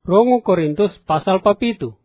Rongo Korintus pasal papitu.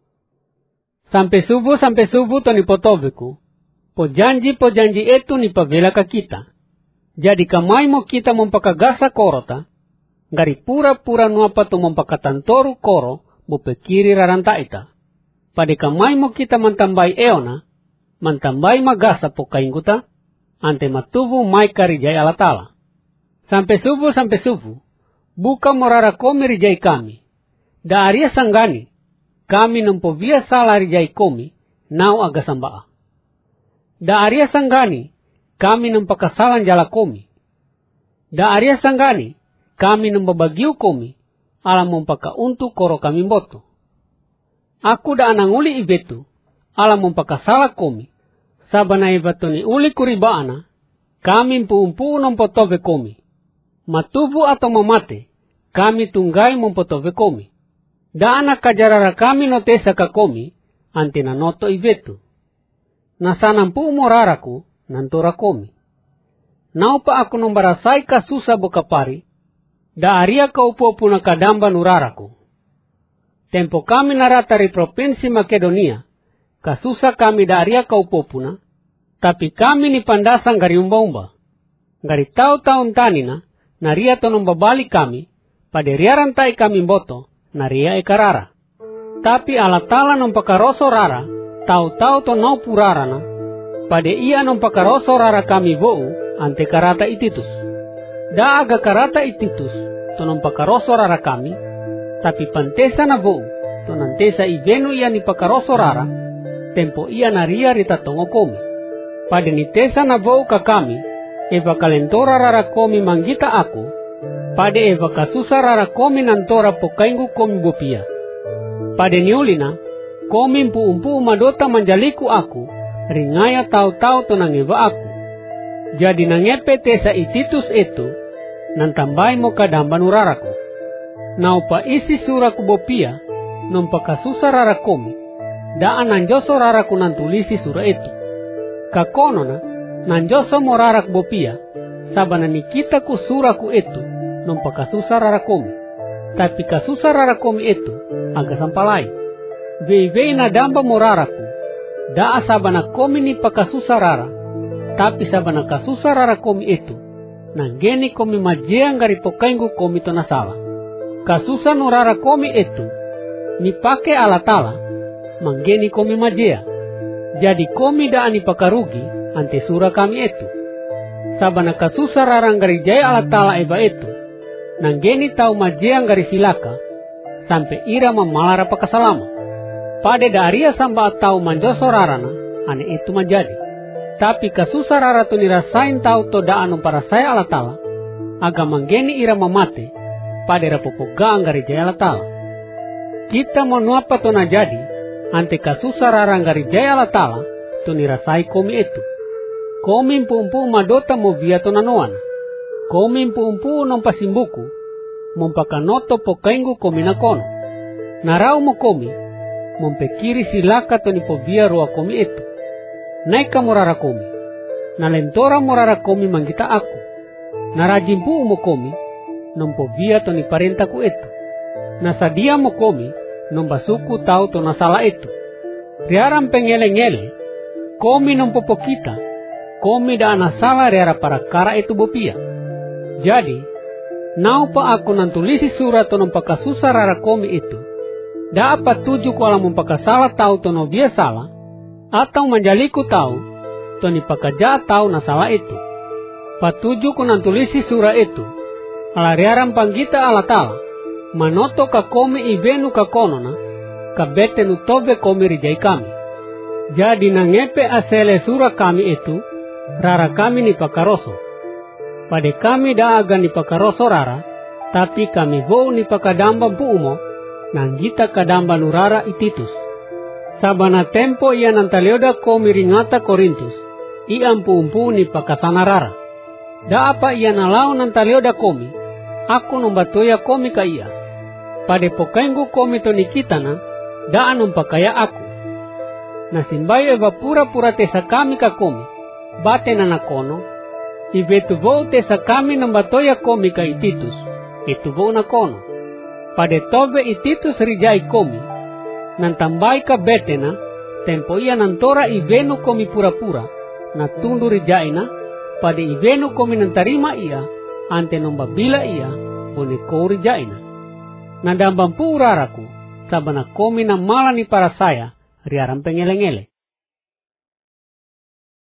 Sampai subuh to ni potobeku. Po janji itu ni pavela ka kita. Jadi kamay mo kita mompakagasa korota. Gari pura-pura nuapa to mompakatantoru koro bupekiri raranta ita. Pade kamay mo kita mantambay eona. Mantambay magasa po kainguta. Ante matubu may karijay alatala. Sampai subuh. Buka morara komi rijay kami. Daaria sanggani, kami nampovia sala rijay komi, nao agasambaa. Daaria sanggani, kami nampakasalan jala komi. Daaria sanggani, kami nambabagiu komi, alam mompakauntu koro kami boto. Aku da ananguli ibetu, alam mompakasala komi, sabana ibatoni uli kuribaana, kami mpu nampotobe komi. Matubu atau mamate, kami tunggai mompotove komi. Daana kajarara kami notesa ka komi, antina noto ibetu. Nasanampu moraraku, nantora komi. Naupa aku nombarasai ka susa bokapari, daaria ka upopu na kadamba nuraraku. Tempo kami naratari provinsi Makedonia, kasusa kami daaria ka upopuna, tapi kami ni pandasang gari umba-umba. Gari tau-taun tanina, naria to nombabali kami, pada riarantai kami boto, naria ekarara. Tapi alatala nompakaroso rara, tau-tau to no purarana, pada ia nompakaroso rara kami vou, ante karata ititus. Da aga karata ititus, to nompakaroso rara kami, tapi pantesa na vou, to nantesa ibenu ia ni pakaroso rara, tempo ia naria ritatongo komi. Pada nitesa na vou ka kami, eva kalentora rara komi manggita aku, pada eva kasusa rara komi nantora pokaingu komi bopia. Pada niulina, komi mpu madota manjaliku aku, ringaya tau-tau to nangeva aku. Jadi nangepe tesa ititus itu, nantambai mo kadamba nuraraku. Naupa isi suraku bopia, nompa kasusa rara komi, daan nanjoso raraku nantulisi sura itu. Kakonona, nanjoso mo rarak bopia, sabana nikita ku suraku itu, nompa kasusa rara komi. Tapi kasusa rara komi itu, aga sampalai. Vei na damba mo raraku, daa sabana komi ni pakasusa rara, tapi sabana kasusa rara komi itu, nanggeni komi majeang gari pokaingu komi to nasala. Kasusa no rara komi itu, ni pake alatala, manggeni komi majea. Jadi komi daan ni pakarugi, ante sura kami itu. Sabana kasusa rarang gari jaya alatala eba itu, nanggeni tau majeang gari silaka, sampai ira mamalara pakasalama. Pada daria samba tau manjoso rarana, ane itu menjadi. Tapi kasusa rara tu nirasain tau to daan parasaya alatala, aga manggeni ira mamate, pada rapopogang gari jaya alatala. Kita mau nuapa to na jadi, ante kasusa rarang gari jaya alatala, tu nirasai komi itu. Komi mpu madota mo via to nanoan. Komi mpu nompasimbuku, mompakanoto pokaingu komi na kono. Narau mo komi, mompekiri silaka to nipovia roa komi itu. Naika morara komi, nalentora morara komi manggita aku. Narajimpu mo komi, nompovia to niparentaku itu. Nasadia mo komi, nombasuku tau to nasala itu. Riaram pengele-ngele, komi nompopokita, komi da anasala riara para kara itu bopia. Jadi, naupa aku nantulisi surat to nompakasusa rara komi itu. Da apa tuju ko alam mompakasala tau to no dia salah, atau menjaliku tau, to ni pakaja tau nasala itu. Patuju ko nantulisi sura itu, alariaran panggita alatala, manoto ka komi ibenu ka konona, ka bete nutobe komi rijay kami. Jadi nangepe asele sura kami itu, rara kami ni pakaroso. Pade kami daaga ni pakaroso rara, tapi kami vou ni pakadamba puumo, nanggita kadamba nurara ititus. Sabana tempo ia nantalioda komi ringata Korintus, ia mpu ni pakasana rara. Da apa ia nalau nantalioda komi, aku nombatoya komi ka ia. Pade pokaingu komi to nikitana, daan umpakaya aku. Nasimbayo eva pura-pura tesa kami ka komi, bate na nakono, ibetu vou tesa kami nombatoya komi ka ititus, itu vou nakono. Pade tobe ititus rijai komi, nan tambai ka betena, tempo ia nantora ibenu komi pura-pura, na tundu rijaina, pade ibenu komi nantarima ia, ante nombabila ia, bone ko rijaina. Nadambampu uraraku, sabana komi na malani para saya, riaram pengeleng-eleng.